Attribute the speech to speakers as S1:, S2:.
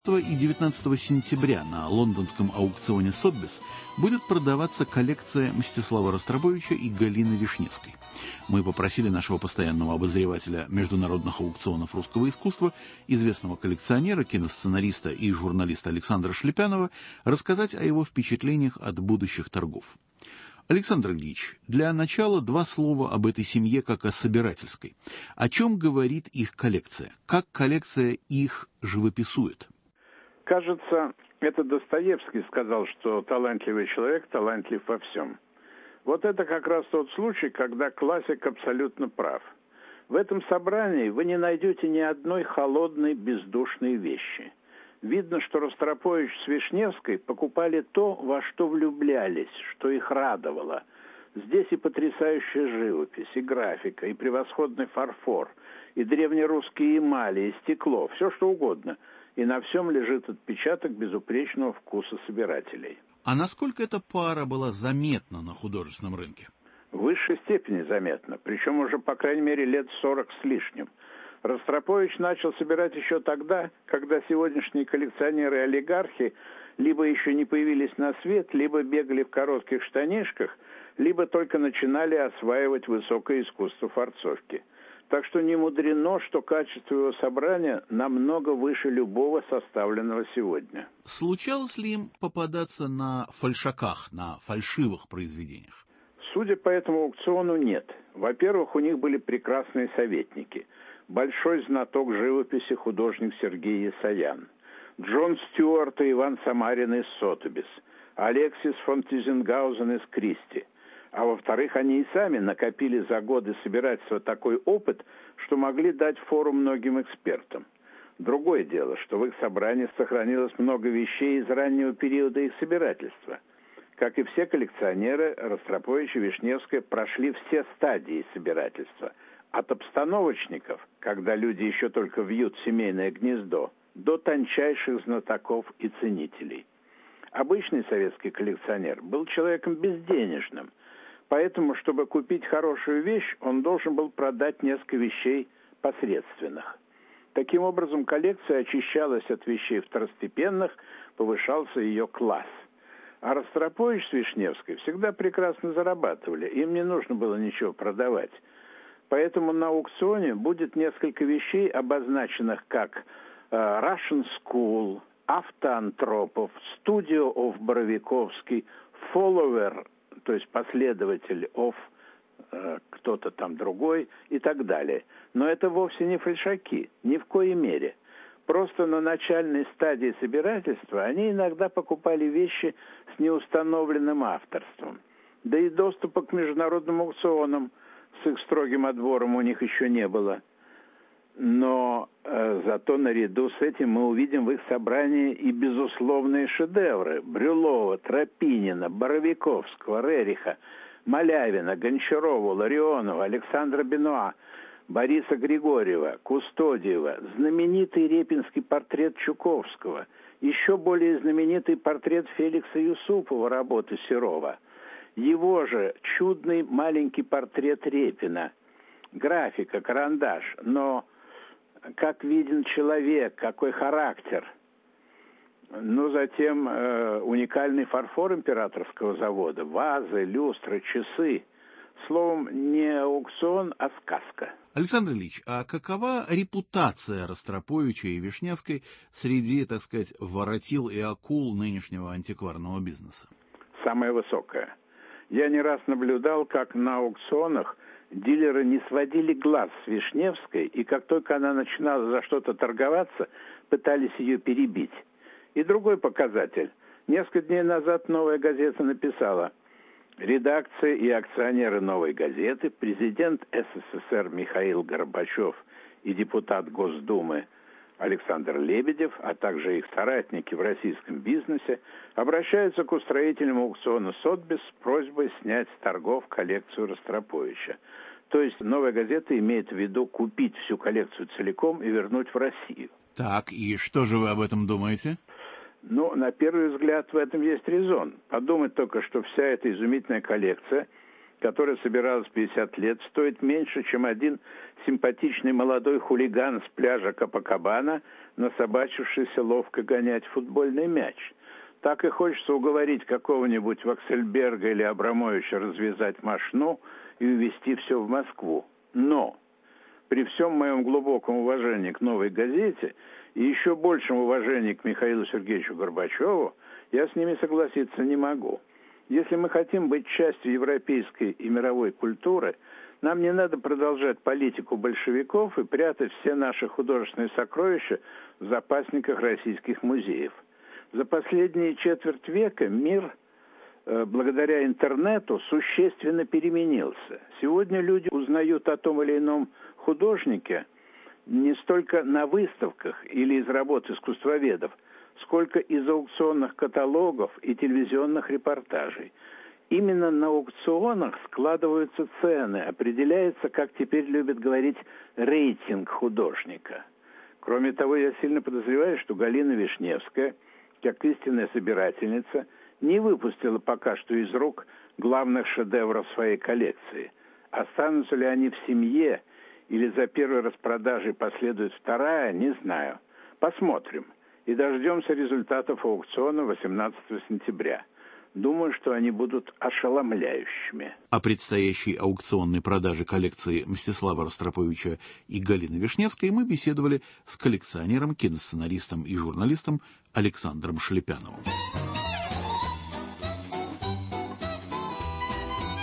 S1: И 19 сентября на лондонском аукционе Сотбис будет продаваться коллекция Мстислава Ростроповича и Галины Вишневской. Мы попросили нашего постоянного обозревателя международных аукционов русского искусства, известного коллекционера, киносценариста и журналиста Александра Шлепянова, рассказать о его впечатлениях от будущих торгов. Александр Ильич, для начала два слова об этой семье как о собирательской. О чем говорит их коллекция? Как коллекция их живописует?
S2: Кажется, это Достоевский сказал, что талантливый человек талантлив во всем. Вот это как раз тот случай, когда классик абсолютно прав. В этом собрании вы не найдете ни одной холодной, бездушной вещи. Видно, что Ростропович с Вишневской покупали то, во что влюблялись, что их радовало. Здесь и потрясающая живопись, и графика, и превосходный фарфор, и древнерусские эмали, и стекло, все что угодно. И на всем лежит отпечаток безупречного вкуса собирателей.
S1: А насколько эта пара была заметна на художественном рынке?
S2: В высшей степени заметна, причем уже, по крайней мере, лет 40 с лишним. Ростропович начал собирать еще тогда, когда сегодняшние коллекционеры и олигархи либо еще не появились на свет, либо бегали в коротких штанишках, либо только начинали осваивать высокое искусство форцовки. Так что не мудрено, что качество его собрания намного выше любого составленного сегодня.
S1: Случалось ли им попадаться на фальшаках, на фальшивых произведениях?
S2: Судя по этому аукциону, нет. Во-первых, у них были прекрасные советники. Большой знаток живописи художник Сергей Есаян, Джон Стюарт и Иван Самарин из Сотбис, Алексис фон Тизенгаузен из Кристи. А во-вторых, они и сами накопили за годы собирательства такой опыт, что могли дать фору многим экспертам. Другое дело, что в их собрании сохранилось много вещей из раннего периода их собирательства. Как и все коллекционеры, Ростропович и Вишневская прошли все стадии собирательства. От обстановочников, когда люди еще только вьют семейное гнездо, до тончайших знатоков и ценителей. Обычный советский коллекционер был человеком безденежным. Поэтому, чтобы купить хорошую вещь, он должен был продать несколько вещей посредственных. Таким образом, коллекция очищалась от вещей второстепенных, повышался ее класс. А Ростропович с Вишневской всегда прекрасно зарабатывали, им не нужно было ничего продавать. Поэтому на аукционе будет несколько вещей, обозначенных как Russian School, Автоантропов, Studio of Боровиковский, Follower, то есть последователь кто-то там другой и так далее. Но это вовсе не фальшаки, ни в коей мере. Просто на начальной стадии собирательства они иногда покупали вещи с неустановленным авторством. Да и доступа к международным аукционам с их строгим отбором у них еще не было. Но зато наряду с этим мы увидим в их собрании и безусловные шедевры Брюлова, Тропинина, Боровиковского, Рериха, Малявина, Гончарова, Ларионова, Александра Бенуа, Бориса Григорьева, Кустодиева, знаменитый репинский портрет Чуковского, еще более знаменитый портрет Феликса Юсупова работы Серова, его же чудный маленький портрет Репина, графика, карандаш, но как виден человек, какой характер. Ну, затем уникальный фарфор императорского завода, вазы, люстры, часы. Словом, не аукцион, а сказка.
S1: Александр Ильич, а какова репутация Ростроповича и Вишневской среди, так сказать, воротил и акул нынешнего антикварного бизнеса?
S2: Самая высокая. Я не раз наблюдал, как на аукционах дилеры не сводили глаз с Вишневской, и как только она начинала за что-то торговаться, пытались ее перебить. И другой показатель. Несколько дней назад «Новая газета» написала: редакция и акционеры «Новой газеты», президент СССР Михаил Горбачев и депутат Госдумы Александр Лебедев, а также их соратники в российском бизнесе, обращаются к устроителям аукциона Сотбис с просьбой снять с торгов коллекцию Ростроповича. То есть «Новая газета» имеет в виду купить всю коллекцию целиком и вернуть в Россию.
S1: Так, и что же вы об этом думаете?
S2: Ну, на первый взгляд, в этом есть резон. Подумать только, что вся эта изумительная коллекция которая собиралась 50 лет, стоит меньше, чем один симпатичный молодой хулиган с пляжа Копакабана, насобачившийся ловко гонять футбольный мяч. Так и хочется уговорить какого-нибудь Ваксельберга или Абрамовича развязать мошну и увезти все в Москву. Но при всем моем глубоком уважении к «Новой газете» и еще большем уважении к Михаилу Сергеевичу Горбачеву, я с ними согласиться не могу. Если мы хотим быть частью европейской и мировой культуры, нам не надо продолжать политику большевиков и прятать все наши художественные сокровища в запасниках российских музеев. За последние четверть века мир, благодаря интернету, существенно переменился. Сегодня люди узнают о том или ином художнике не столько на выставках или из работ искусствоведов, сколько из аукционных каталогов и телевизионных репортажей. Именно на аукционах складываются цены, определяется, как теперь любят говорить, рейтинг художника. Кроме того, я сильно подозреваю, что Галина Вишневская, как истинная собирательница, не выпустила пока что из рук главных шедевров своей коллекции. Останутся ли они в семье или за первой распродажей последует вторая, не знаю. Посмотрим. И дождемся результатов аукциона 18 сентября. Думаю, что они будут ошеломляющими.
S1: О предстоящей аукционной продаже коллекции Мстислава Ростроповича и Галины Вишневской мы беседовали с коллекционером, киносценаристом и журналистом Александром Шлепяновым.